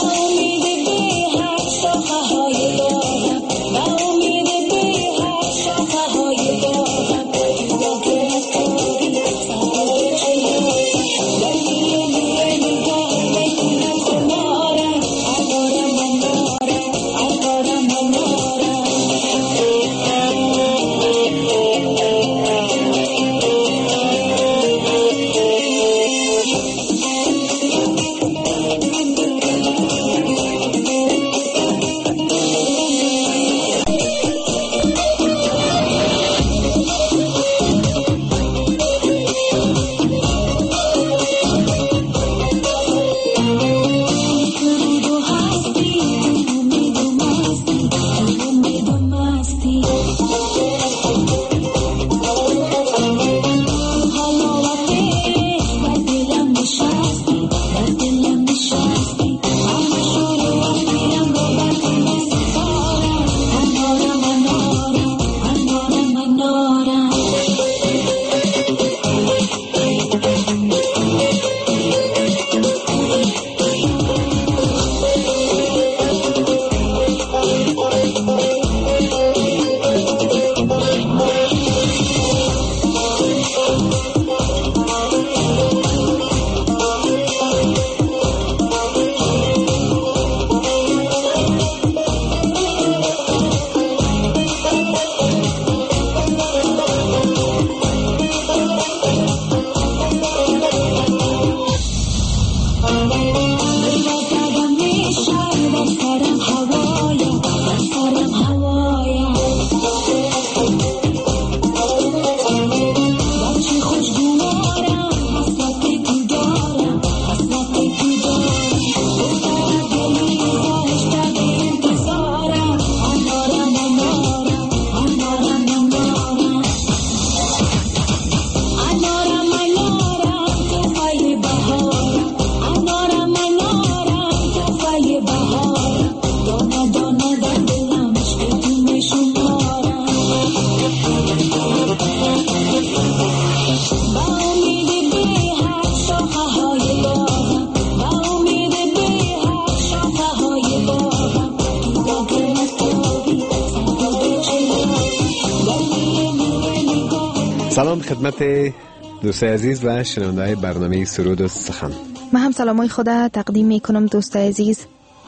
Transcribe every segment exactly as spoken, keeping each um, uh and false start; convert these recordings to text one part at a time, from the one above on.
سلام خدمت دوستای عزیز و شنونده‌های برنامه سرود و سخن. من هم سلامای خدا تقدیم میکنم دوستای عزیز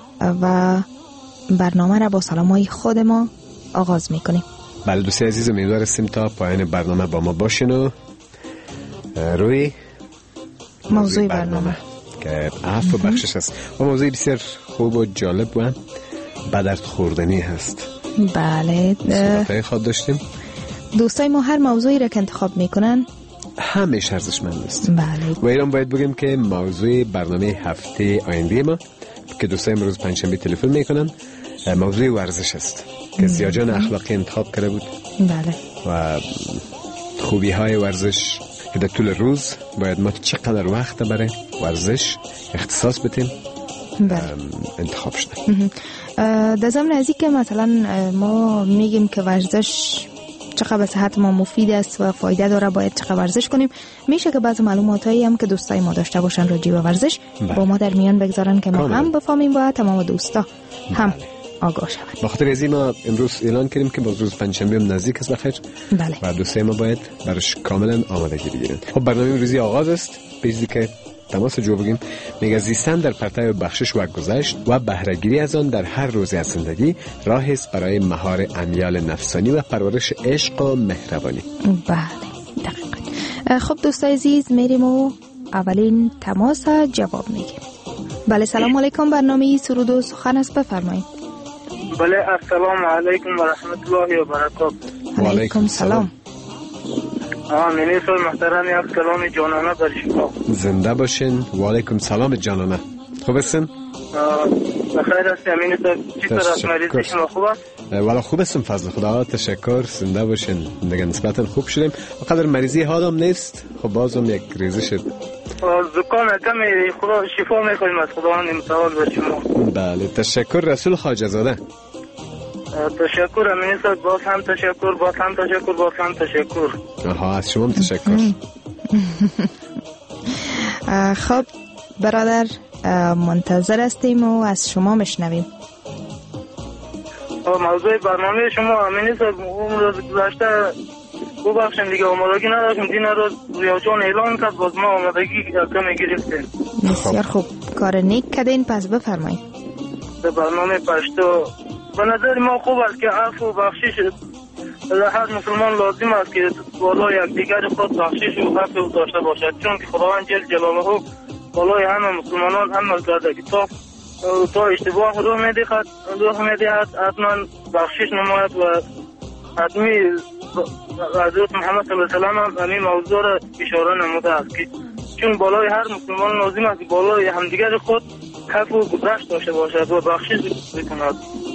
و برنامه را با سلامای خود ما آغاز میکنیم. بله دوستای عزیز، امیدوار هستیم تا پایان برنامه با ما باشین و روی موضوع برنامه, برنامه که عفو و بخشش است و موضوع بسیار خوب و جالب و بدرد خوردنی هست. بله صحبتهای خود داشتیم. دوستای ما هر موضوعی را که انتخاب میکنن همیشه ارزشمند است. بله. و ایران باید بگیم که موضوع برنامه هفته آینده ما که دوستای امروز پنجشنبه تلفن میکنن موضوع ورزش است که زیاجان اخلاقی انتخاب کرده بود. بله. و خوبی های ورزش که در طول روز باید ما چقدر وقت برای ورزش اختصاص بدیم. بله. انتخاب شده. در ضمن از اینکه مثلا ما میگیم که ورزش چقدر به صحت ما مفید است و فایده داره، باید چقدر ورزش کنیم، میشه که بعضی معلوماتایی هم که دوستای ما داشته باشن راجع به ورزش بله. با ما در میان بگذارن که ما کامل. هم بفهمیم و تمام دوستا هم بله. آگاه شوند. با خاطر از این ما امروز اعلان کردیم که باز روز پنجشنبه هم نزدیک است بخیر. بله. و دوستای ما باید برش کاملا آمادگی بگیرن. خب برنامه امروزی آغاز است. بیزی که تماس جو بگیم میگه زیستن در پرتو بخشش و گذشت و بهره‌گیری از آن در هر روزی از زندگی راهی است برای مهار امیال نفسانی و پرورش عشق و مهربانی. بله دقیقاً. خب دوستای عزیز میریم و اولین تماس جواب میگیم. بله سلام علیکم، برنامه سرود و سخن است، بفرمایید. بله السلام علیکم و رحمت الله و برکاته. و علیکم سلام. آمین سوی محترمی از کلام جانانه در شما. زنده باشین. و علیکم سلام جانانه. خوب هستین؟ بخیر هستی امین صاحب، چی طرف مریضی شما خوب است؟ والا خوب هستم فضل خدا، تشکر. زنده باشین. دیگه نسبتا خوب شدیم. قدر مریضی حالم نیست. خب بازم یک ریزش زکام کمی، خدا شفا میکنیم از خدا نمتوال به شما. بله تشکر رسول خواجه زاده. تشکر امین صاحب، باز هم تشکر، باز هم تشکر، باز هم تشکر. آها از شما تشکر. خب برادر منتظر هستیم و از شما میشنویم. موضوع برنامه شما امینی صاحب اون روز گذشته ببخشید دیگه آمادگی نداشتیم، دین روز ریاجان اعلان کرد باز ما آمادگی کمی گرفتیم. بسیار خوب، کار نیک کردین، پس بفرمایید. در برنامه پشتو به نظر ما خوب است که عفو و بخشش هر مسلمان لازم است که بالای یکدیگر خود بخشش و عفو داشته باشد، چون که خداوند جل جلاله بالای همه مسلمانان عمل کرده که تا تا اشتباه رو میدهد رو میدهد حتما بخشش نماید و حتمی حضرت محمد صلی الله علیه و سلم همین موضوع را اشاره نموده است که چون بالای هر مسلمان لازم است که بالای همدیگر خود عفو و بخش داشته باشد و بخشش بکند.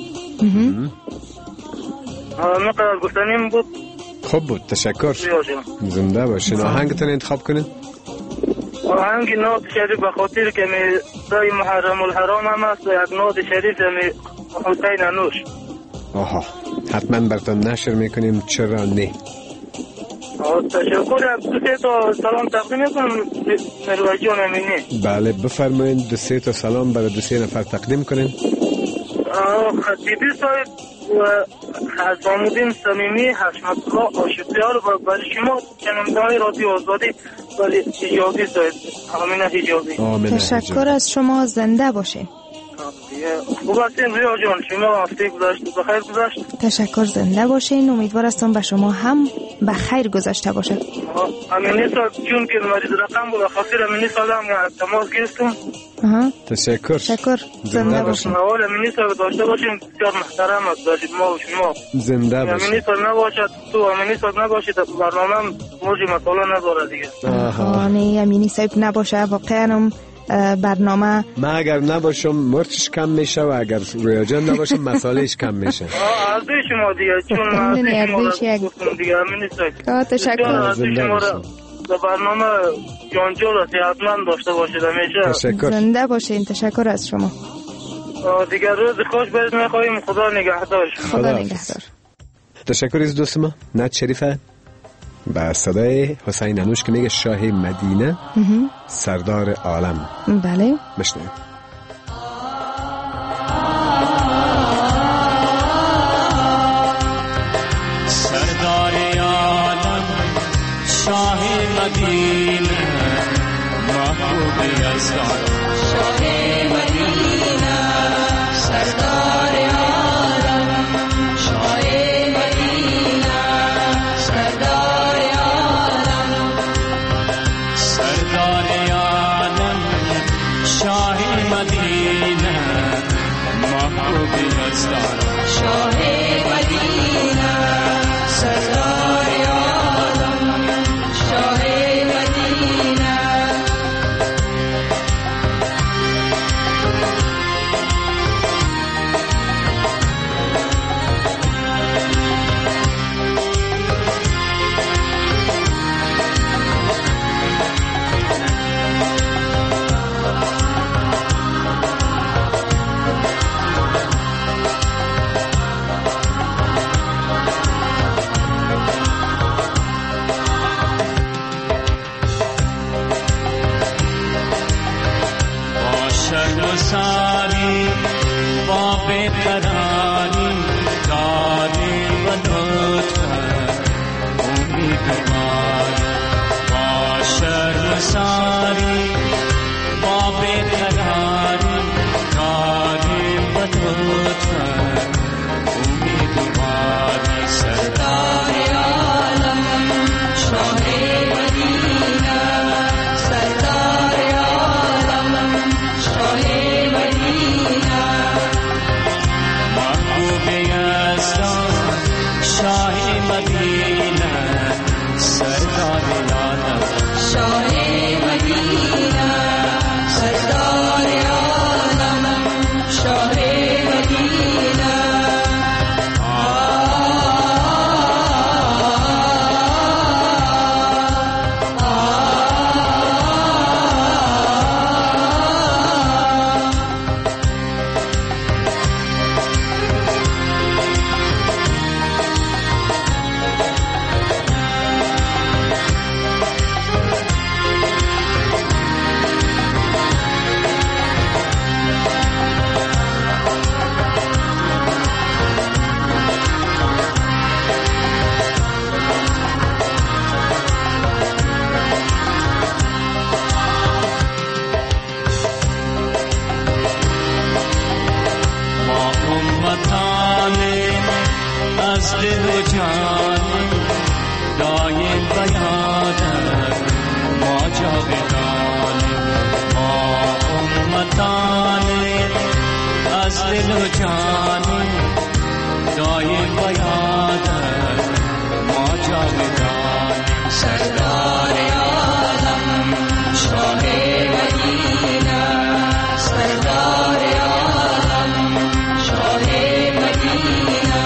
مقدار گفتنیم بود. خوب بود، تشکر. زنده باشین. آهنگتون انتخاب کنین. آهنگ نوت شریف به خاطر که می دای محرم الحرام هم است و یک نوت شریف می حسین انوش. آها، حتما براتون نشر میکنیم، چرا نه. تشکر. دو سه تا سلام تقدیم میکنم مروه جان امینی. بله بفرمایید، دو سه تا سلام برای دو سه نفر تقدیم کنین. خطیبی صاحب و حسامودین صمیمی، حشمت الله آشتیار و برای شما شنونده‌های رادیو آزادی ولی حجازی صاحب آمینه حجازی. تشکر از شما، زنده باشین. خوب هستین ریا جان؟ شما هفته گذشت بخیر گذشت؟ تشکر، زنده باشین. امیدوار هستم به شما هم بخیر گذشته باشه. امینی صاحب چون که مریض رقم بود خاطر امینی صاحب هم تماس گرفتم. تشکر. تشکر، زنده باشین. اول امینی صاحب داشته باشین، بسیار محترم است داشتید ما و شما. زنده باشین. امینی صاحب نباشد تو امینی صاحب نباشید برنامه موج مطالعه نداره دیگه. آها نه، امینی صاحب نباشه واقعا برنامه ما اگر نباشم مرچش کم میشه و اگر رویا جان نباشم مسالهش کم میشه. آه از شما دیگه چون من شما گفتم دیگه امینی صاحب. تشکر. زنده باشین. در برنامه جانجو را صحتمند داشته باشید همیشه. تشکر. زنده باشین. تشکر از شما. دیگر روز خوش برید میخواییم. خدا نگهدار. خدا نگهدار. تشکر از دوست ما نت شریفه با صدای حسین انوش که میگه شاه مدینه سردار عالم. بله بشنویم. سردار عالم شاه مدینه محبوب یزدان شاه مدینه سردار عالم شاه مدینه سردار عالم سردار عالم شاه مدینه محبوب یزدان شاه مدینه سردار عالم شاه مدینه شرمساری با بهترانی داری و لطفت امیدوار با شرمساری با بهترانی داری و لطفت امیدوار سردار عالم شاه مدینه سردار عالم شاه مدینه امتان از دل و جان دایم بیادر ما جاودانیم. ما امتان از دل و جان دایم بیادر ما جاودانیم. سردار عالم شاه مدینه، سردار عالم شاه مدینه،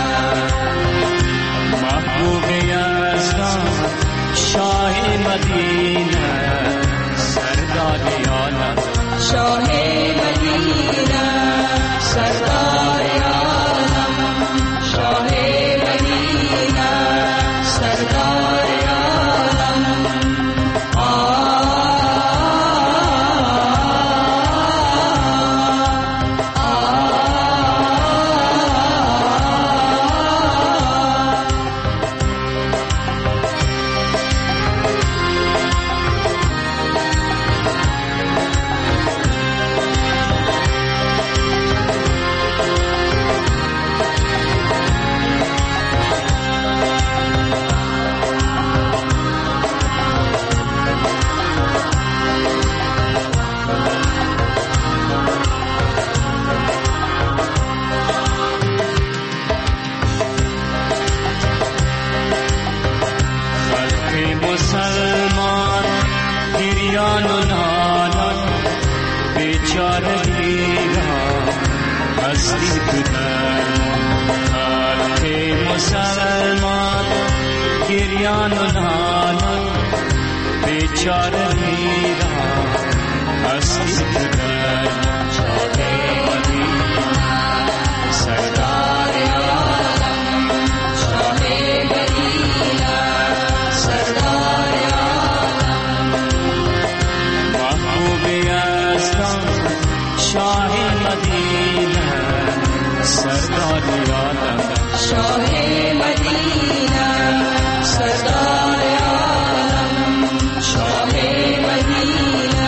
محبوب یزدان شاه مدینه، سردار عالم شاه مدینه، سردار عالم شاه مدینه، سردار عالم. مسلمان گریان و نالان بیچارگی را هستی تو درمان. خلق مسلمان گریان و نالان بیچارگی را هستی تو درمان. شاه مدینه، سردار عالم شاه مدینه، سردار عالم، محبوب یزدان شاه مدینه، سردار عالم شاه مدینه، سردار عالم شاه مدینه.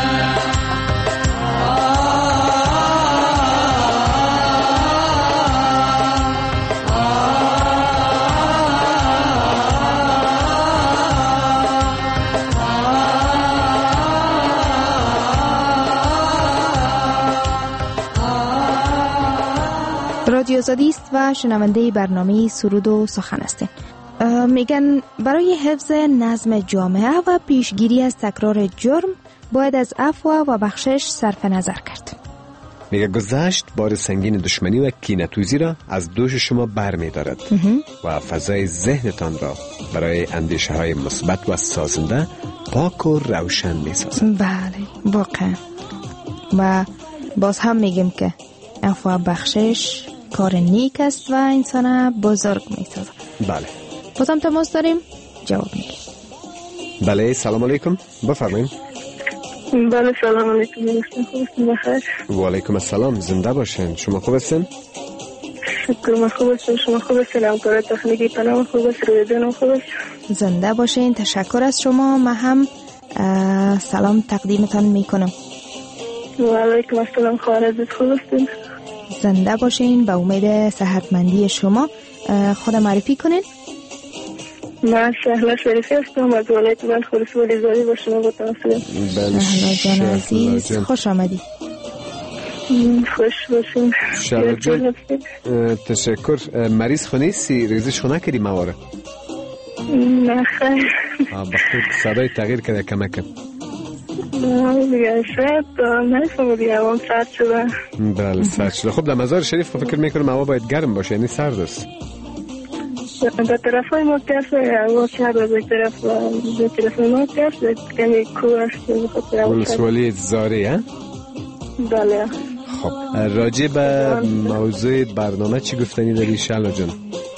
رادیو آزادی است و شنونده برنامه سرود و سخن هستیم. میگن برای حفظ نظم جامعه و پیشگیری از تکرار جرم باید از عفو و بخشش صرف نظر کرد. میگه گذشت بار سنگین دشمنی و کینه‌توزی را از دوش شما بر می دارد و فضای ذهنتان را برای اندیشه های مثبت و سازنده پاک و روشن می سازد. بله واقعا. و باز هم میگیم که عفو و بخشش کار نیک است و انسان بزرگ می سازد. بله. بازم تماس داریم، جواب میگیم. بله سلام علیکم، بفرمایید. بله سلام علیکم، خوبستین؟ بخیر. و علیکم السلام، زنده باشین. شما خوب هستین؟ شکر، من خوب هستم. شما خوب هستین؟ همکار تکنیکی پناه خوب است، روی دنم خوب است. زنده باشین، تشکر از شما. من هم سلام تقدیمتان میکنم. و علیکم السلام، خواهرزت خوب هستین؟ زنده باشین، به امید صحتمندی شما. خود معرفی کنین. من شهلا شریفی هستم از ولایت بلخ ولیزاری با شما با تماس. شهلا جان عزیز، خوش آمدی. خوش باشین. شهلا جان تشکر. مریض خونی سی ریزش خونه کردی مواره؟ نه خیر. بخیر صدای تغییر کرده کمکم. نه دیگه شاید نفهم دیگه هم سرد شده. بله سرد شده. خب در مزار شریف فکر میکنم هوا باید گرم باشه، یعنی سرد است. به طرف های ما کف هوا سرد است، به طرف به طرف ما کف کمی کو است. سوالی زاری ها؟ بله. خب راجع به موضوع برنامه چی گفتنی داری شهلا جان؟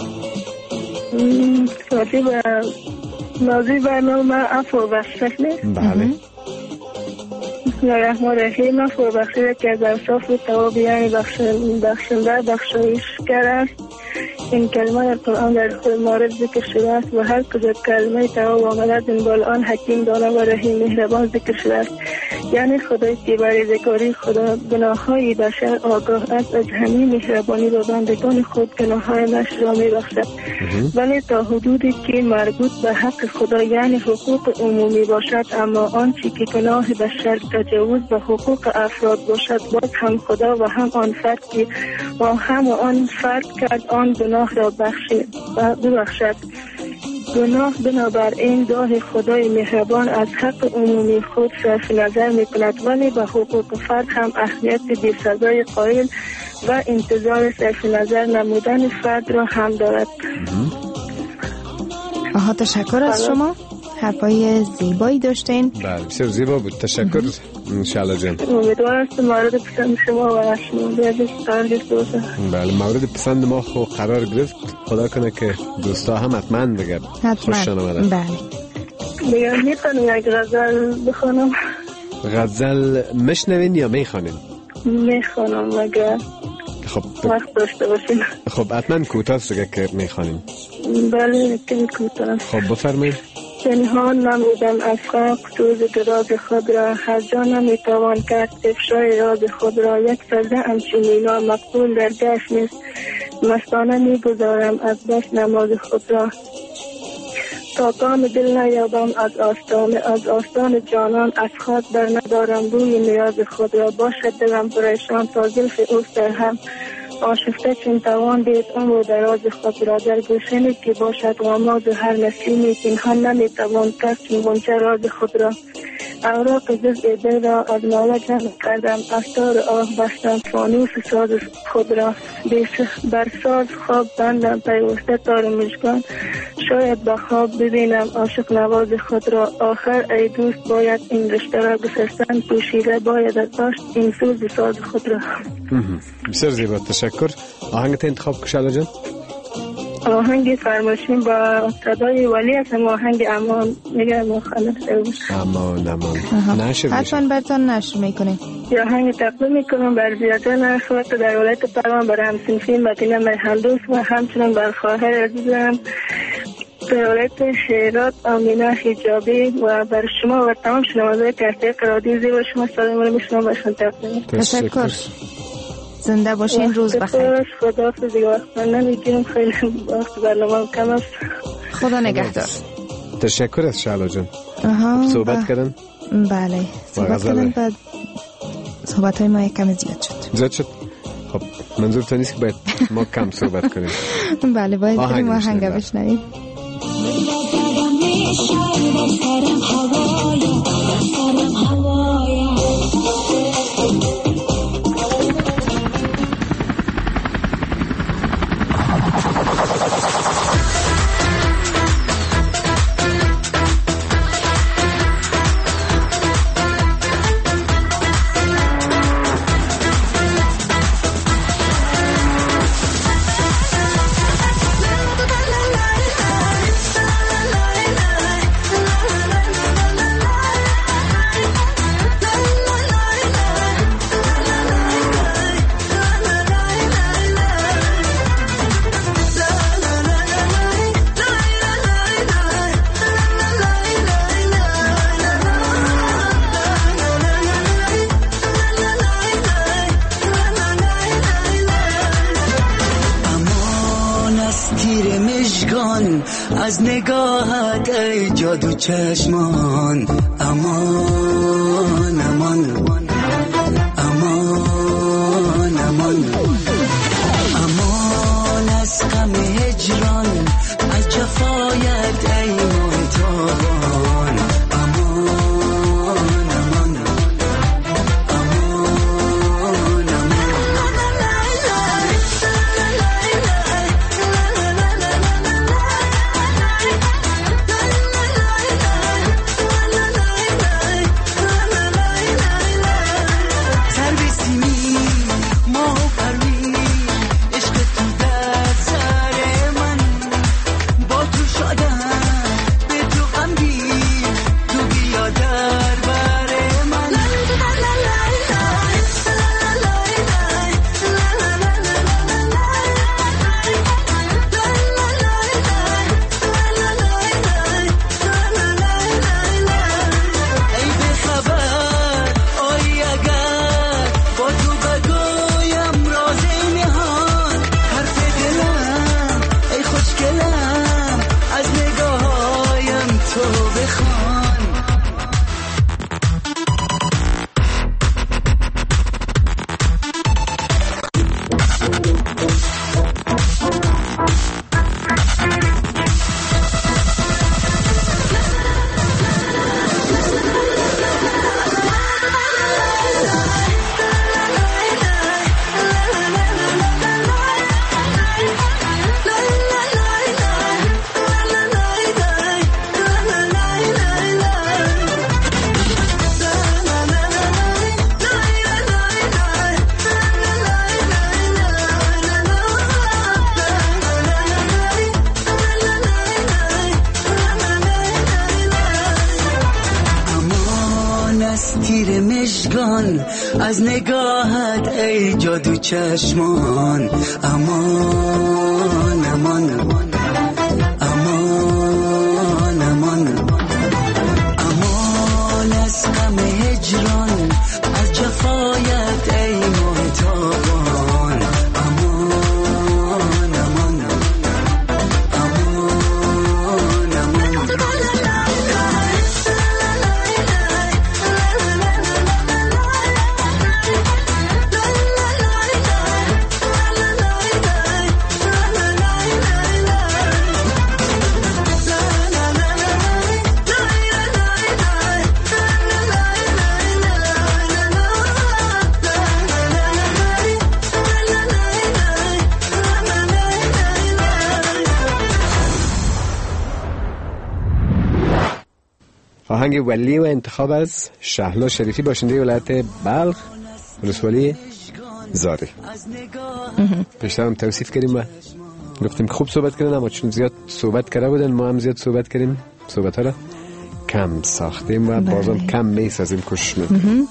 راجع به موضوع برنامه عفو و بخشش. بله. بسم الله الرحمن الرحیم. عفو و بخشش که از اوصاف توابیان بخشنده بخشایشگر است. این کلمه در قرآن در مورد ذکر شده است و هر کجا کلمه تواب آمده دنبال آن حکیم دانا و رحیم مهربان ذکر شده است. یعنی خدایی که برای ذکاری خدا گناههای بشر آگاه است، از همین مهربانی به بندگان خود گناههایش را می‌بخشد، ولی تا حدودی که مربوط به حق خدا یعنی حقوق عمومی باشد. اما آنچه که گناه بشر تجاوز به حقوق افراد باشد، باز هم خدا و هم آن فرد که با هم آن فرد کرد آن گناه را ببخشد. گناه بنابراین گاه خدای مهربان از حق عمومی خود صرف نظر می کند، ولی به حقوق فرد هم اهمیت بی سزای قائل و انتظار صرف نظر نمودن فرد را هم دارد. آها، تشکر از شما، حرفای زیبایی داشتین. بله بسیار زیبا بود، تشکر انشالله جان. امیدوارم است مورد پسند شما و شما بیادش قرار گرفته باشه. بله مورد پسند ما خو قرار گرفت، خدا کنه که دوستا هم حتما دیگه خوششان آمده. بله دیگه میتونم یک غزل بخونم؟ غزل مشنوین یا میخوانین؟ میخوانم اگر خب وقت داشته باشین. خب حتما کوتاه دیگه که میخوانین. بله که کوتاه. خب بفرمایید. پنهان نمودم از خاک روز دراز خود را، هر جا نمیتوان کرد افشای راز خود را. یک سرده همچون مینا مقبول در گشت نیست، مستانه میگذارم از بس نماز خود را. تا کام دل نیابم از آستان از آستان جانان، از خاک بر ندارم روی نیاز خود را. باشد دلم پریشان تا زلف اوست در هم، آشفته چون توان دید عمر دراز خود را. در گوشنی که باشد غماز هر نسیمی، پنهان نمیتوان کرد چون غنچه راز خود را. اوراق جزء دل را از ناله جمع کردم، افطار آه بستم فانوس ساز خود را. بر ساز خواب بندم پیوسته تار مژگان، شاید به خواب ببینم عاشق نواز خود را. آخر ای دوست باید این رشته را گسستن، پوشیده باید داشت این سوز ساز خود را. بسیار زیبا، تشکر. آهنگت انتخاب کشاله جان؟ آهنگ فرماشین با صدای ولی هستم، آهنگ امان میگه مخالف امان امان نشر میشه، حتما برتان نشر میکنیم. یا آهنگ تقدیم میکنم بر زیادان اخوات در ولایت پروان، برای همسنفی مدینه مرهندوس و همچنین بر خواهر عزیزم در ولایت شیرات آمینه حجابی و بر شما و تمام شنوندگان کسته قرادی زیبا شما سلام علیکم شما باشن. تشکر، زنده باشین، روز بخیر. خدا حافظ. دیگه وقت من نمیگیرم، خیلی وقت برنامه کم است. خدا نگهدار. تشکر از شعلا جان. صحبت کردن؟ بله صحبت کردن، بعد صحبت های ما یک کم زیاد شد زیاد شد خب منظور تو نیست که باید ما کم صحبت کنیم؟ بله باید بریم آهنگ بشنویم. از نگاهت ای جادو چشمان، امان امان امان امان امان از غم هجران، از جفایت ای محتوان، امان امان امان امان از نگاهت ای جادو چشمان. امان امان امان امان امان امان از غم هجران، از جفایت ای محتابان. امان امان امان امان آهنگ ولی و انتخاب از شهلا شریفی، باشنده ولایت بلخ، ولسوالی زاری. پیشتر هم توصیف کردیم و گفتیم خوب صحبت کردن، اما چون زیاد صحبت کرده بودن ما هم زیاد صحبت کردیم، صحبت ها را کم ساختیم و بازم کم میسازیم کوشش میکنیم.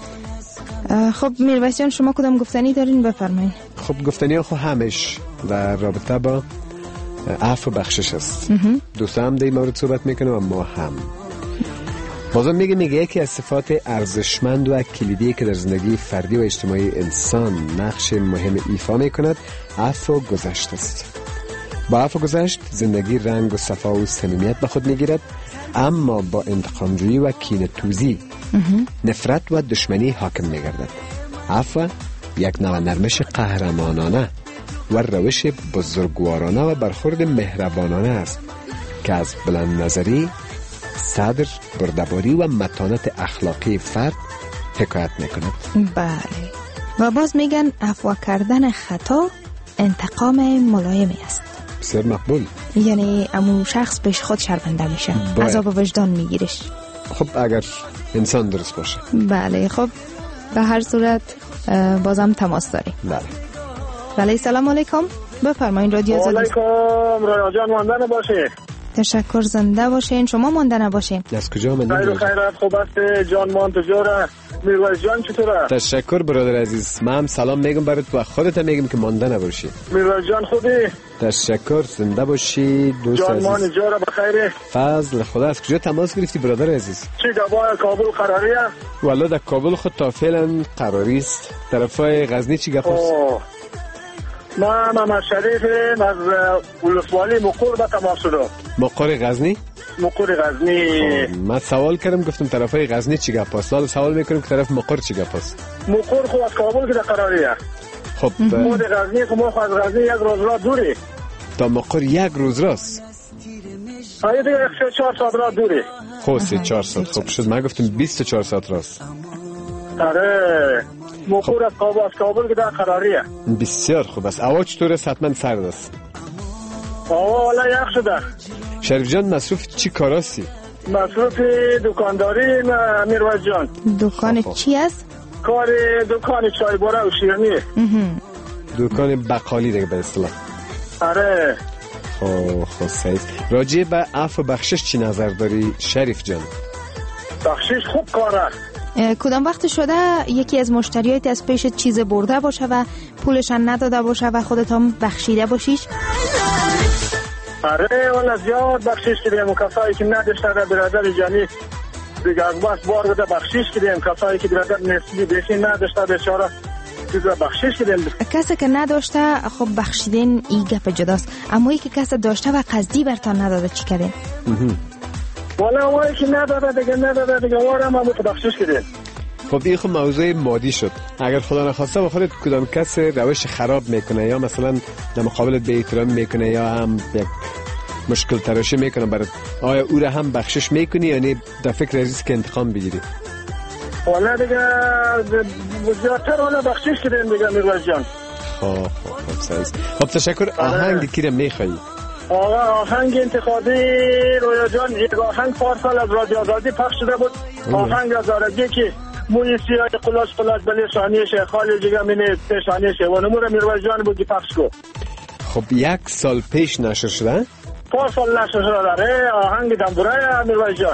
خب میرویس جان، شما کدام گفتنی دارین بفرمایید. خب گفتنی ها خب همش در رابطه با عفو و بخشش است. دوستا هم در این مورد صحبت میکنه و ما هم بازم میگه میگه یکی از صفات ارزشمند و کلیدی که در زندگی فردی و اجتماعی انسان نقش مهم ایفا میکند عفو و گذشت است. با عفو و گذشت زندگی رنگ و صفا و صمیمیت به خود میگیرد، اما با انتقامجویی و کینه‌توزی نفرت و دشمنی حاکم میگردد. عفو یک نوع نرمش قهرمانانه و روش بزرگوارانه و برخورد مهربانانه است که از بلند نظری، صدر، بردباری و متانت اخلاقی فرد حکایت میکند. بله. و باز میگن عفو کردن خطا انتقام ملایمی است. بسیار مقبول. یعنی امون شخص بهش خود شرمنده میشه، عذاب وجدان میگیرش. خب اگر انسان درست باشه. بله. خب به هر صورت بازم تماس داریم. بله. بله. سلام علیکم، بفرمایید. رادیو آزادی. علیکم. رادیو جان ماندن باشه. تشکر، زنده باشین. شما مانده نباشین. از کجا آمدید؟ خیر و خیرات، خوب است جان مان تجاره. میرویس جان چطوره؟ تشکر برادر عزیز. من هم سلام میگم برات و خودت هم میگم که مانده نباشی. میرویس جان خوبی؟ تشکر، زنده باشی دوست جان عزیز. مان تجاره بخیر. فضل خدا. از کجا تماس گرفتی برادر عزیز؟ چی دبای کابل قراریه؟ والله در کابل خود تا فعلا قراری است. طرفای غزنی چی گپ است؟ ما محمد شریف از ولسوالی مقر به تماس شدم. مقر غزنی؟ مقر غزنی. من سوال کردم گفتم طرفای غزنی چی گپ است. حالا سوال میکنم که طرف مقر چی گپ است. مقر خو از کابل که قراریه. خب خود غزنی خو ما از غزنی یک روز راه دوری. تا مقر یک روز راست. آیا دیگه یک چهار ساعت راه دوری. خب سه چهار ساعت. خب شد من گفتم بیست و چهار ساعت راست. آره. مقر از کابل از کابل که در قراریه. بسیار خوب است. هوا چطور است؟ حتما سرد است. هوا والا یخ شده. شریف جان مصروف چی کاراستی؟ مصروف دکانداری میرویس جان. دکان چی است؟ کار دکان چای باره و شیرینی. دکان بقالی دیگه به اصطلاح. آره. خب خب سعید، راجع به عفو و بخشش چی نظر داری شریف جان؟ بخشش خوب کاره. کدام وقت شده یکی از مشتریات از پیش چیز برده باشه و پولشان نداده باشه و خودت هم بخشیده باشیش؟ آره والا زیاد بخشش کردیم. کسایی که نداشته در برادر جانی دیگه از باس بار بوده بخشش کردیم. کسایی که برادر نسلی بیشی نداشته بیچاره دیگه بخشش کردیم. کسی که نداشته خب بخشیدین این گپ جداست، اما یکی کسی داشته و قصدی برتان نداده چی کردین؟ والا اونایی که نداده دیگه نداده دیگه وارم هم بخشش کردیم. خب این خب موضوع مادی شد. اگر خدا نخواسته با خودت کدام کس روش خراب میکنه یا مثلا در مقابلت به احترام میکنه یا هم یک مشکل تراشی میکنه برات، آیا او را هم بخشش میکنی یعنی در فکر عزیز که انتقام بگیری؟ والا دیگه زیادتر والا بخشش کردیم دیگه میرویس جان. خب خب خب سعید. خب تشکر. آهنگ کی را میخوایی؟ آقا آهنگ انتخابی رویا جان، یک آهنگ پارسال از رادیو آزادی پخش شده بود. آهنگ از آرگی که موی سیاه قلاش قلاش بلی شانیش خالی جگه منی پیشانیش و نمور میرویس جان بود که پخش کو. خب یک سال پیش نشر شده؟ پارسال نشر شده داره آهنگ دنبوره میرویس جان.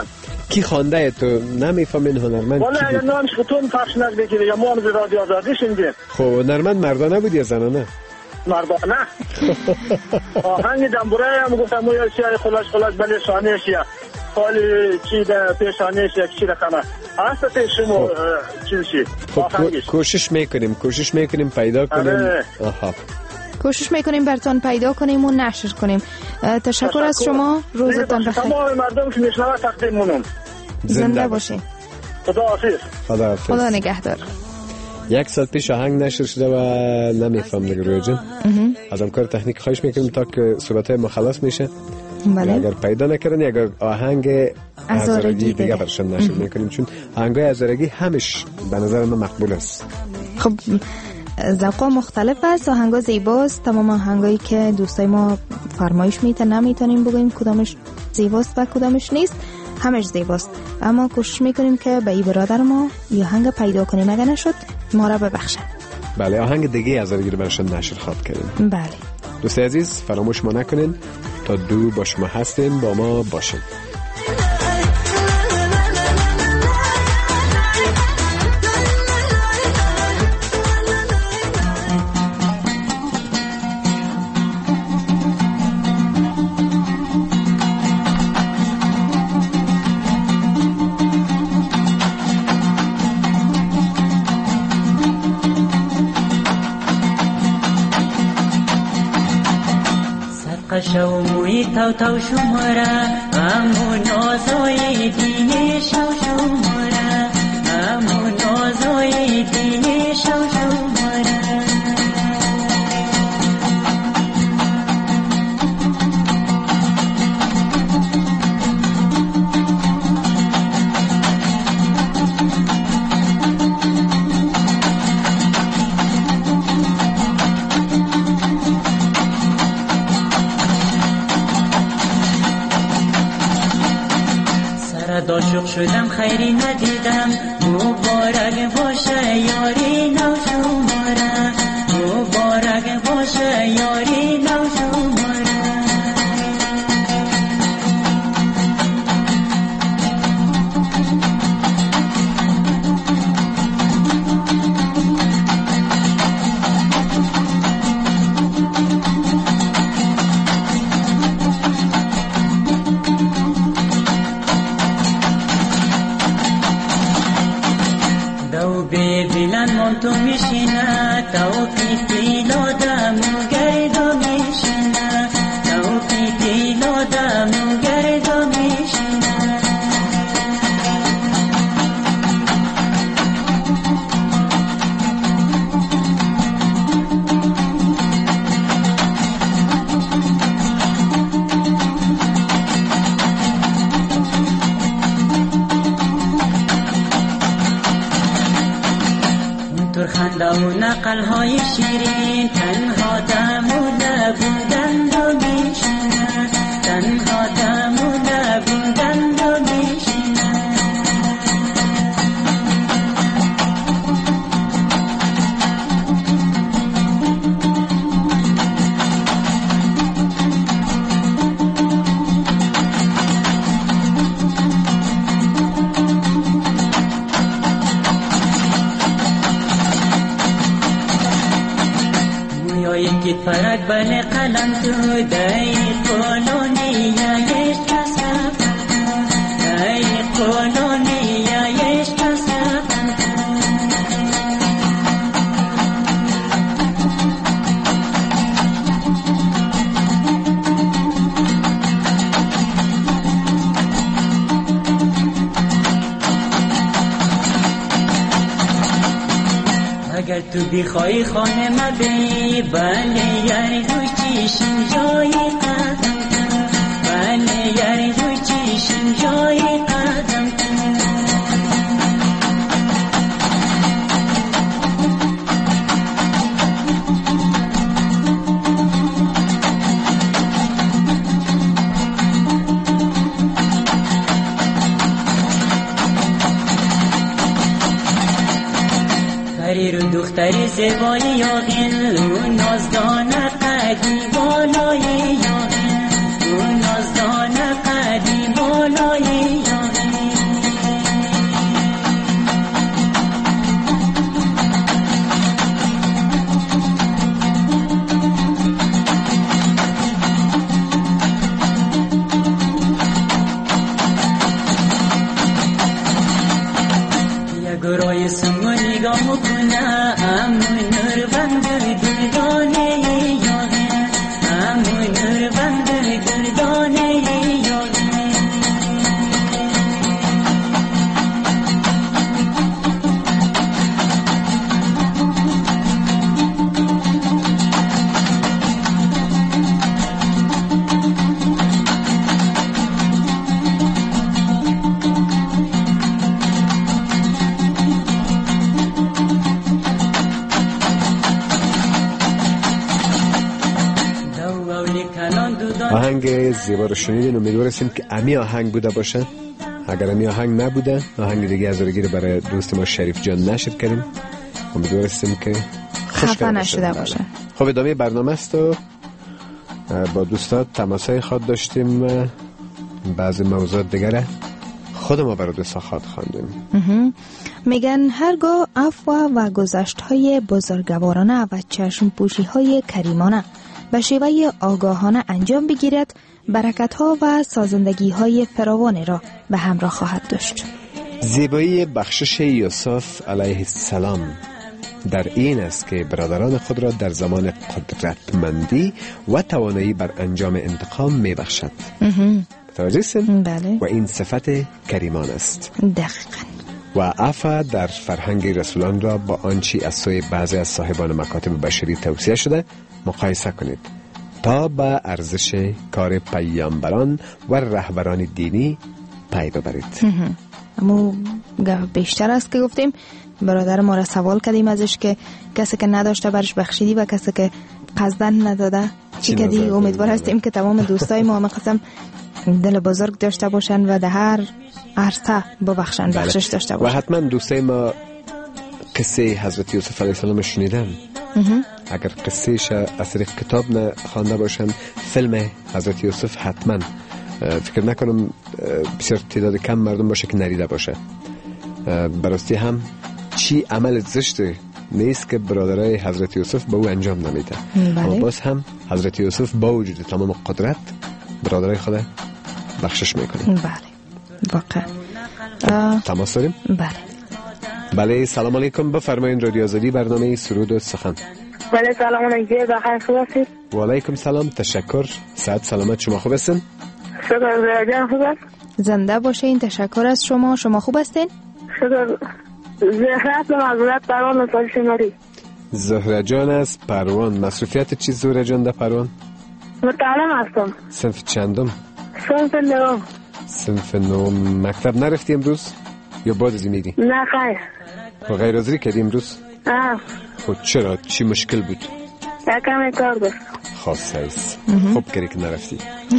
کی خوانده تو نمیفهمین هنرمند والا کی اگر بود؟ نامش خودتون پخش نکردی یا ما هم رادیو آزادی شنیدیم. خب هنرمند مردانه بود یا زنانه؟ مردانه. آهنگ دنبوره هم گفتم مویا شیعه خلاص خلاص بله شانه شیعه حالی چی در پیشانه شیعه چی رقمه هست تا شما چیزی خب آهنگش کوشش میکنیم کوشش میکنیم پیدا کنیم. آره. آها کوشش میکنیم براتون پیدا کنیم و نشر کنیم. تشکر از شما، روزتان بخیر. تمام مردم که میشنوه تقدیم مونم. زنده باشین. خدا حافظ. خدا حافظ. خدا نگهدار. یک سال پیش آهنگ نشر شده و نمیفهم دیگه روی جان. از همکار تکنیک خواهش میکنیم تا که صحبت های ما خلاص میشه. بله. اگر پیدا نکردن اگر آهنگ هزارگی دیگه برشان نشر میکنیم چون آهنگ های هزارگی همش به نظر من مقبول است. خب ذوقا مختلف است، آهنگا زیباست، تمام آهنگایی که دوستای ما فرمایش میتن نمیتونیم بگیم کدامش زیباست و کدامش نیست، همش زیباست، اما کوشش میکنیم که به ای برادر ما یه آهنگ پیدا کنیم، اگه نشد ما را ببخشن. بله آهنگ دیگه هزارگی رو برشان نشر خواد کردیم. بله دوست عزیز فراموش ما نکنین تا دو با شما هستیم، با ما باشین. شو موی تاو تاو شماره امون آزای دینی شو شماره امون آزای دینی شو شماره داشق شدم خیری ندیدم مبارک باشه یاری نو شماره مبارک باشه یاری نو شماره تو میشینه تو پیتی لادم گردو میشینه تو پیتی لادم گردو میشینه خنده و نقل های شیرین تنها دم و نبودن و میشنه تنها دم و نبودن و میشنه گیت فرق بله قلم تو دای قلونیه یش تصف دای قلونیه یش تصف اگر تو بخوای خانه مبی بله یاری روی چیشم جای قدم بله یاری روی چیشم جای قدم رو دختری زبانی یاغین اون نازدان قدی بالای یاغین اون نازدان قدی بالای یاغین آهنگ زیبا رو شنیدین. امیدوار هستیم که امی آهنگ بوده باشه. اگر امی آهنگ نبوده، آهنگ دیگه از رگیر برای دوست ما شریف جان نشر کردیم. امیدوار هستیم که خفه نشده باشه. خب ادامه برنامه است و با دوستان تماسای خود داشتیم. بعضی موضوعات دیگره خود ما برای دوستا خود خواندیم. میگن هرگاه عفو و گذشت های بزرگوارانه و چشم پوشی های کریمانه به شیوه آگاهانه انجام بگیرد، برکت ها و سازندگی های فراوان را به همراه خواهد داشت. زیبایی بخشش یوسف علیه السلام در این است که برادران خود را در زمان قدرتمندی و توانایی بر انجام انتقام می بخشد. متوجه هستین؟ بله. و این صفت کریمان است. دقیقاً. و عفو در فرهنگ رسولان را با آنچه از سوی بعضی از صاحبان مکاتب بشری توصیه شده مقایسه کنید تا به ارزش کار پیامبران و رهبران دینی پی ببرید. اما بیشتر است که گفتیم. برادر ما را سوال کردیم ازش که کسی که نداشته برش بخشیدی و کسی که قصدن نداده چی کردی؟ امیدوار هستیم که تمام دوستای ما مقصم دل بزرگ داشته باشن و در هر عرصه ببخشن، بخشش داشته باشن. و حتما دوستای ما قصه حضرت یوسف علیه السلام شنیدن. اگر قصهش از طریق کتاب نه خوانده باشن، فیلم حضرت یوسف حتما، فکر نکنم بسیار تعداد کم مردم باشه که ندیده باشه. براستی هم چی عمل زشت نیست که برادرای حضرت یوسف با او انجام نمیده. اما باز هم حضرت یوسف با وجود تمام قدرت برادرای خود بخشش میکنه. بله واقعا. تماس داریم؟ بله. بله سلام علیکم، بفرمایید. رادیو آزادی، برنامه سرود و سخن. بله سلام علیکم، بخیر خوب هستید؟ و علیکم سلام، تشکر. صحت سلامت، شما خوب هستین؟ شکر جان خوب است. زنده باشین. تشکر از شما. شما خوب هستین؟ شکر. زهرت معذرت پروان سال شماری. زهره جان از پروان. مصروفیت چی زهره جان در پروان؟ متعلم هستم. صنف چندم؟ صنف نهم. صنف نهم. مکتب نرفتی امروز یا بعد از میری؟ نه خیر. و غیر حاضری کردی امروز؟ آه. خود چرا؟ چی مشکل بود؟ یکم کار داشت. خاصه ایست. خوب کردی که نرفتی.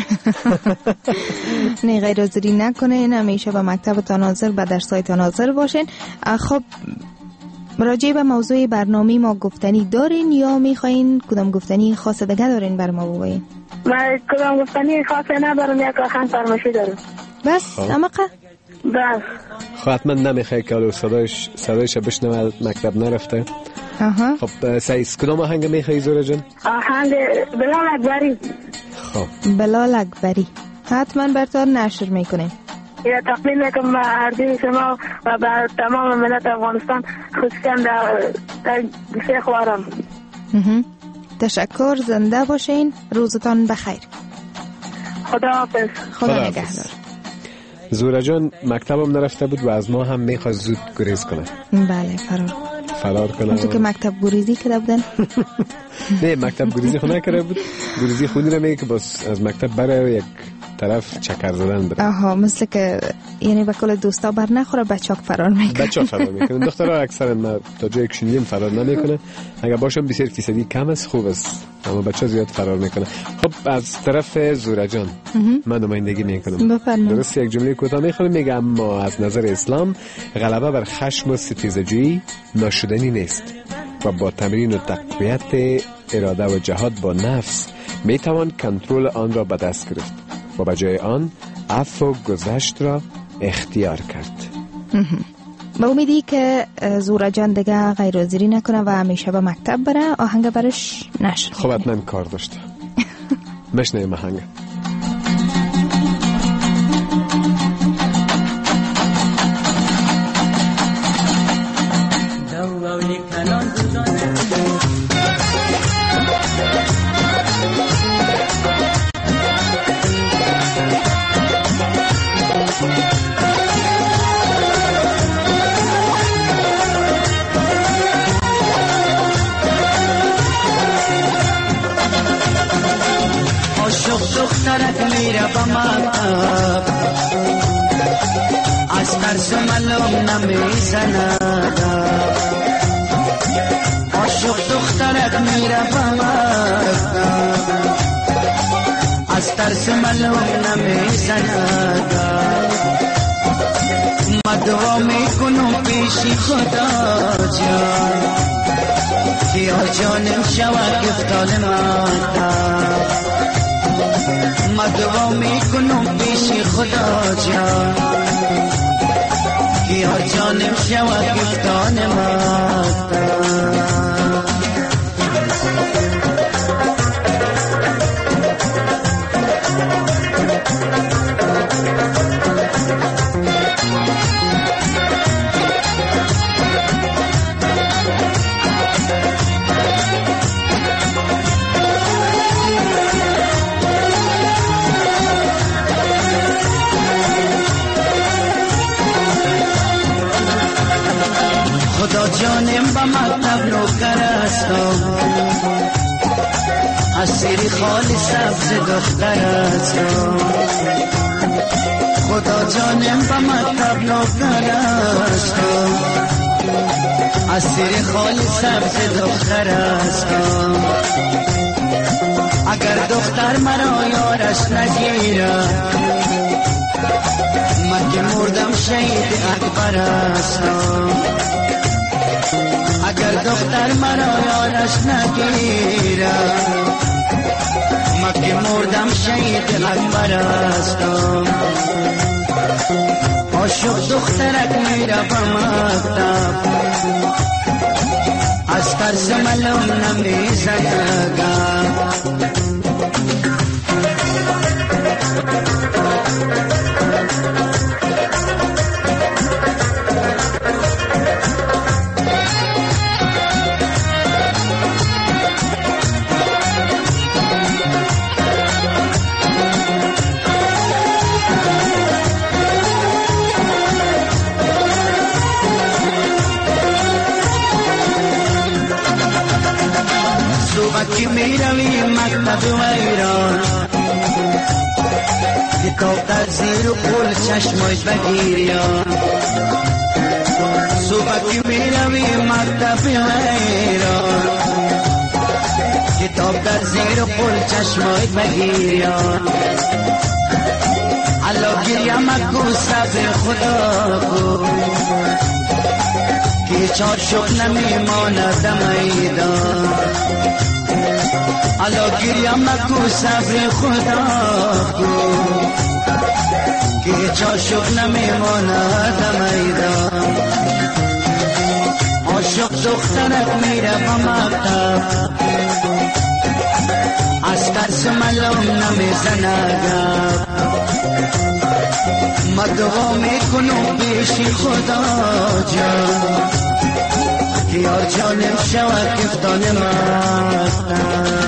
نه غیر حاضری نکنین، همیشه به مکتبتان حاضر، به درسایتان حاضر باشین. خب راجع به موضوع برنامه ما گفتنی دارین یا میخواین کدام گفتنی خاص دیگه دارین بر ما بگوین؟ من کدام گفتنی خاص ندارم، یک آخر فرمایشی دارم. بس امقه؟ بس. خب حتما نمیخوای که حالا صدایش صدایش بشنوه مکتب نرفته. آها. خب سعیس کدام آهنگ میخوای زهره جان؟ آهنگ بلال اکبری. خب بلال اکبری حتما براتون نشر میکنیم. یا تقدیم میکنم به اردوی شما و به تمام ملت افغانستان، خصوصا در شیخ وارم. تشکر. زنده باشین. روزتان بخیر. خدا حافظ. خدا نگهدار. زهره جان مکتبم نرفته بود و از ما هم میخواست زود گریز کنه. بله فرار فرار کنه. تو که مکتب گریزی کرده بودن؟ نه مکتب گریزی خونه کرده بود. گریزی خونی رو میگه که بس از مکتب برای یک طرف چکر زدن بره. آها، مثل که یعنی به کل دوستا بر نخوره بچاک فرار میکنه. بچاک فرار میکنه. دخترها اکثرا ما تا جایی که شنیدیم فرار نمیکنه. اگر باشم بیست فیصدی کم است خوب است، اما بچه زیاد فرار میکنه. خب از طرف زهره جان من نمایندگی میکنم. بفرمایید. درست یک جمله کوتاه میخوام. میگم اما از نظر اسلام غلبه بر خشم و ستیزجویی ناشدنی نیست و با تمرین و تقویت اراده و جهاد با نفس میتوان کنترل آن را به دست گرفت و به جای آن عفو و گذشت را اختیار کرد. با امیدی که زهره جان دیگه غیر حاضری نکنه و همیشه به مکتب بره. آهنگ برش نشر. خب حتما کار داشته. مشنویم آهنگ. دخترک میره با مکتب، از ترس ملوم نمیزند. عاشق دخترک میره با مکتب، از ترس ترس ملوم نمیزند من دعا میکنم پیش خدا جان که یا جانم شود گفتان مادر من دعا میکنم پیش خدا جان که یا جانم شود گفتان مادر خدا جانم با مطلب نوکر هستم اسیری خالی سبز دختر هستم خدا جانم با مطلب نوکر هستم اسیری خالی سبز دختر هستم اگر دختر مرا یارش نگیره من که مردم شهید اکبر هستم اگر دختر مرا یارش نگیره من که مردم شهید اکبر هستم عاشق دخترک میره به مکتب از ترس ملوم نمیزنگم که میروی مکتب ویران کتاب در زیر و پل چشمایت بگیریان صبح که میروی مکتب ویران کتاب در زیر و پل چشمایت بگیریان علا گریم اکو صبر خدا کو که چار شک نمیماند میدان علا گریم اکو صبر خدا کو که چار شک نمیماند میدان عاشق دخترک میره به مکتب از ترس ملوم نمیزنگم من دعا میکنم پیش خدا جان که یار جانم شود گفتان مکتب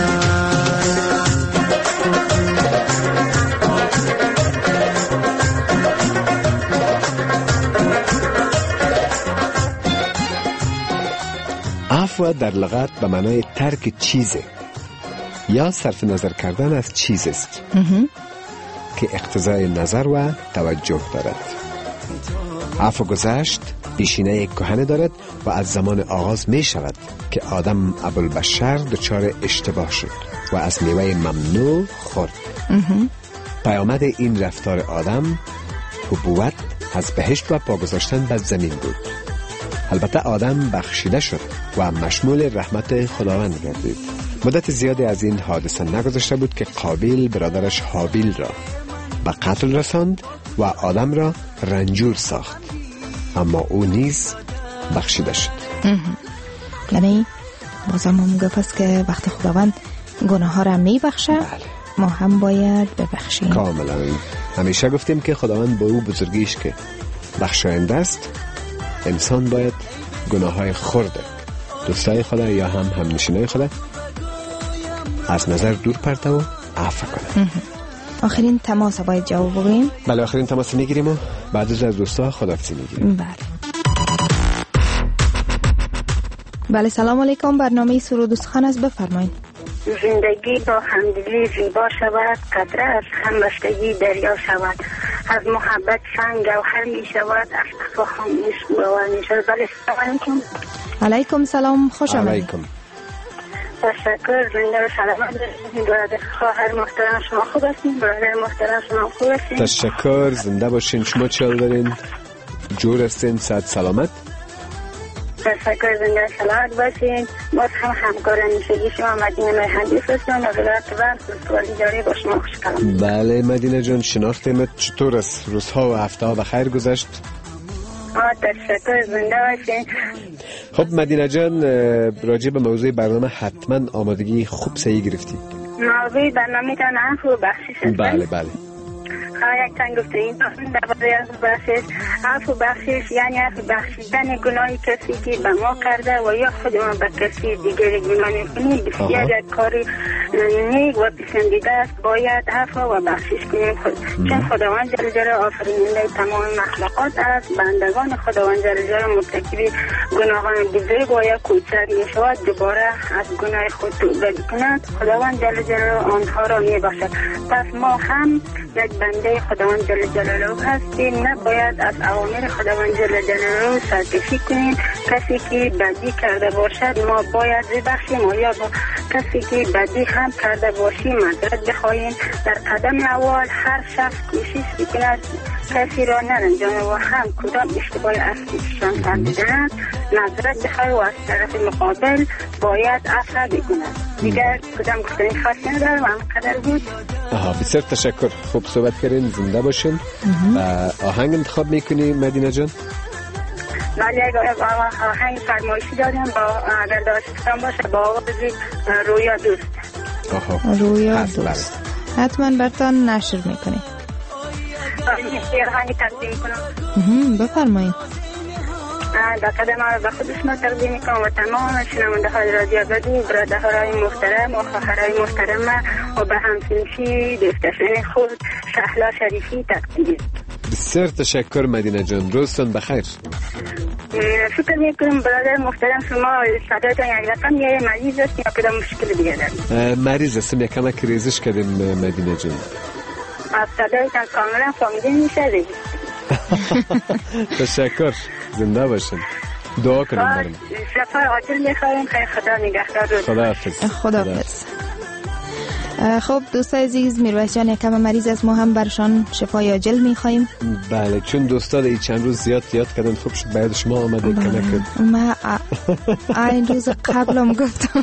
عفو در لغت به معنای ترک چیزه یا صرف نظر کردن از چیز است که اقتضای نظر و توجه دارد. عفو گذشت پیشینه کهنه دارد و از زمان آغاز می شود که آدم ابوالبشر دچار اشتباه شد و از میوه ممنوع خورد. پیامد این رفتار آدم حبوت از بهشت و پا گذاشتن بر زمین بود. البته آدم بخشیده شد و مشمول رحمت خداوند گردید. مدت زیادی از این حادثه نگذشته بود که قابیل برادرش حابیل را به قتل رساند و آدم را رنجور ساخت، اما او نیز بخشیده شد. یعنی بازم هم گفت است که وقتی خداوند گناه ها را می بخشه بله. ما هم باید ببخشیم. کاملا. همیشه گفتیم که خداوند با او بزرگیش که بخشاینده است، انسان باید گناه های خورده دوستای خدا یا هم همنشینای خدا از نظر دور پرته و عفو کنه. آخرین تماس باید جواب بگیم. بله آخرین تماس میگیریم و بعد از دوستا خداحافظی میگیریم. بله بله سلام علیکم. برنامه سرود و سخن است، بفرمایید. زندگی با همدلی زیبا شود، قطره از همبستگی دریا شود، از محبت سنگ گوهر می شود، از تفاهم نیست باور می شود. بله سلام علیکم. علیکم سلام، خوش آمدید. علیکم. تشکر. زنده و سلامت باشید. برادر خواهر محترم شما خوب هستین؟ برادر محترم شما خوب هستین؟ تشکر. زنده باشین. شما چه حال دارین؟ جور هستین؟ صحت سلامت؟ تشکر. زنده و سلامت باشین. باز هم همکار همیشگی شما مدینه مهندس هستم و ولایت بلخ سوالی جاری با شما خوشحالم. بله مدینه جان، شناختیمت. چطور است؟ روزها و هفته ها بخیر گذشت؟ آه تشکر. زنده باشین. خب مدینه جان، راجع به موضوع برنامه حتما آمادگی خوب صحیح گرفتی. موضوع برنامه تان عفو و بخشش است. بله بله. یک تن گفته این درباره عفو بخشش. عفو بخشش یعنی عفو بخشیدن گناه کسی که به ما کرده و یا خود ما به کسی دیگری گناه میکنیم. بسیار یک کاری نیک و پسندیده است. باید عفو و بخشش کنیم خود. چون خداوند جل جلاله آفریننده تمام مخلوقات است. بندگان خداوند جل جلاله مرتکب گناهان بزرگ و یا کوچک میشود دوباره از گناه خود توبه کنند. خداوند جل جلاله آنها را میبخشد. پس ما هم یک بنده خداوند جل جلاله هستیم. نباید از اوامر خداوند جل جلاله سرکشی کنیم. کسی که بدی کرده باشد ما باید ببخشیم و یا با کسی که بدی هم کرده باشیم معذرت بخواهیم. در قدم اول هر شخص کوشش بکند کسی را نرنجاند و هم کدام اشتباه اصلیشان کردند معذرت بخواهد و از طرف مقابل باید عفو بکند. دیگر کدام گفتنی خاصی ندارم. هم قدر بود. آها بسیار تشکر. خوب صحبت کردین. زنده باشین. آهنگ انتخاب میکنی مدینه جان؟ ولی اگر آهنگ فرمایشی داریم با اگر داشتم باشه با آواز رویا دوست. آها رویا دوست حتما برتان نشر میکنی. یه آهنگ تقدیم کنم. بفرمایید. در قدم را به خود شما تقدیم میکنم و تمام شنونده های رادیو آزادی، برادرهای محترم و خواهرای محترم و به همسنشی دوستشان خود شهلا شریفی تقدیم. بسیار تشکر مدینه جان. روزتان بخیر. فکر میکنم برادر محترم شما صدایتان یک رقم یا مریض است یا کدام مشکل دیگه دارید؟ مریض هستم. یک کمک ریزش کردیم مدینه جان. از صدایتان کاملا فهمیده میشه. تشکر. زنده باشین. دعا کنیم برام. شفا عاجل میخوایم. خیر خدا نگهدار. خدا حافظ. خدا حافظ. خب دوستای عزیز، میرویس جان یکم مریض از ما هم برشان شفای عاجل میخوایم. بله چون دوستا این چند روز زیاد یاد کردن خوب شد باید شما آمده کنه کرد. ما این روز قبلم گفتم.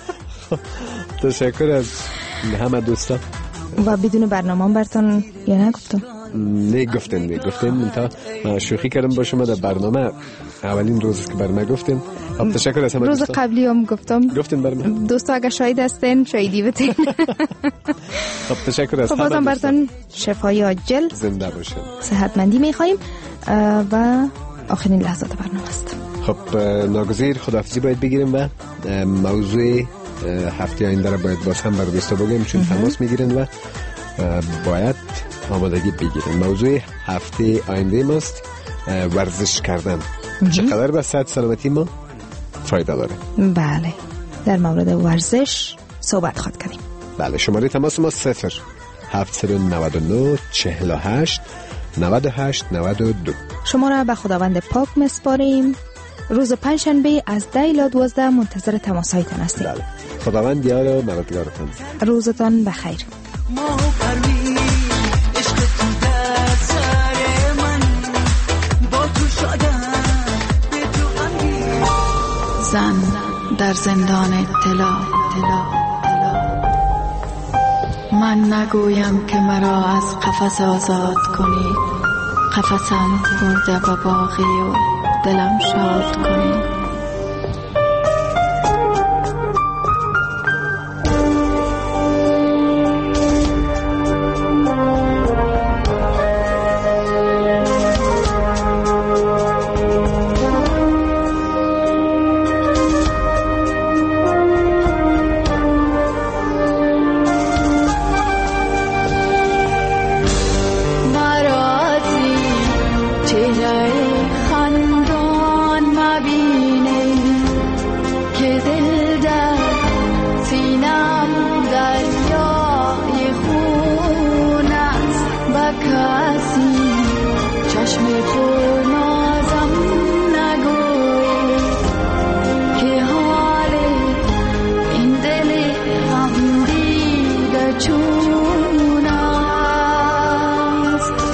تشکر از همه دوستا. و بدون برنامه هم برتون یا نگفتم؟ نه گفتن نه گفتن منتها من شوخی کردم با شما در برنامه اولین روز که برنامه گفتن. خب تشکر از همه روز دوستا. قبلی هم گفتم گفتن برنامه دوستا اگر شاهد هستین شایدی بتین. خب تشکر از خب همه بازم دوستا. برتون شفای عاجل زنده باشین. صحتمندی میخواییم و آخرین لحظات برنامه است. خب ناگزیر خداحافظی باید بگیریم و موضوع هفته آینده را باید باز هم بر دوستا بگیم چون تماس میگیرن و باید آمادگی بگیرن. موضوع هفته آینده ماست ورزش کردن. چقدر به صحت سلامتی ما فایده داره. بله در مورد ورزش صحبت خواهد کردیم. بله شماره تماس ما صفر هفت نود و نه چهل و هشت نود و هشت نود و دو. شما را به خداوند پاک مسپاریم. روز پنجشنبه از ده الی دوازده منتظر تماس‌هایتان هستیم. بله خداوند یار و مددگارتان. روزتان بخیر. زن در زندان اطلاع. من نگویم که مرا از قفس آزاد کنید. قفسم برده به باغی و دلم شاد کنید. چهره خندان مبین چون است.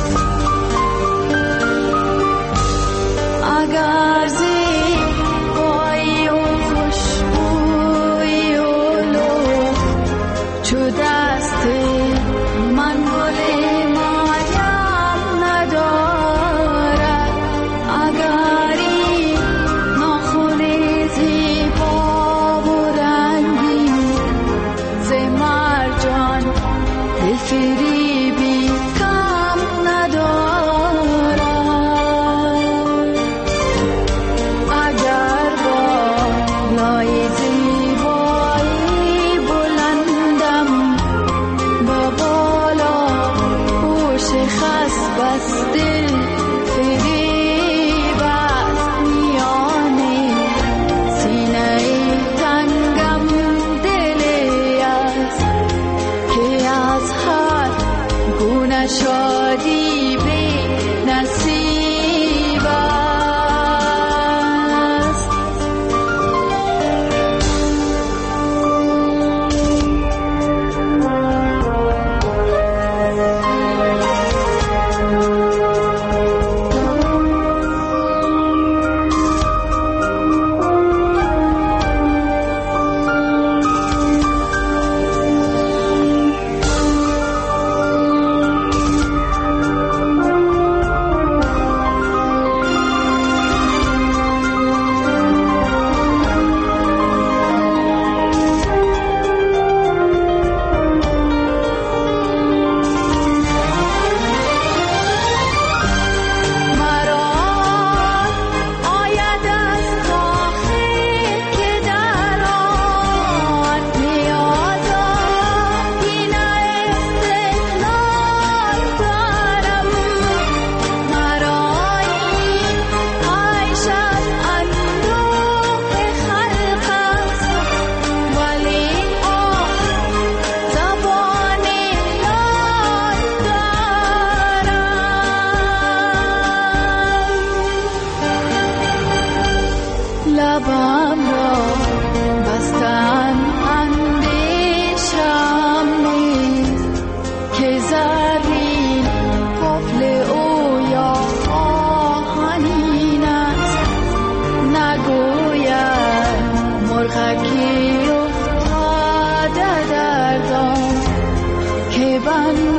اگر زیبایی و خوشبویی و لطف چو دست من گل مایم ندارد، اگر این ناخن زیبا و رنگین ز مرجان به فریبی کم ندارد، اگر بالای زیبایی بلندم با بالا پوش خس بس دل فریب است، میان سینه تنگم دلی است که از هر گونه شادی به نصیب است. لبم را بستن اندیشم نیست که زرین قفل او یا آهنین است، نگوید مرغکی افتاده در دام که بند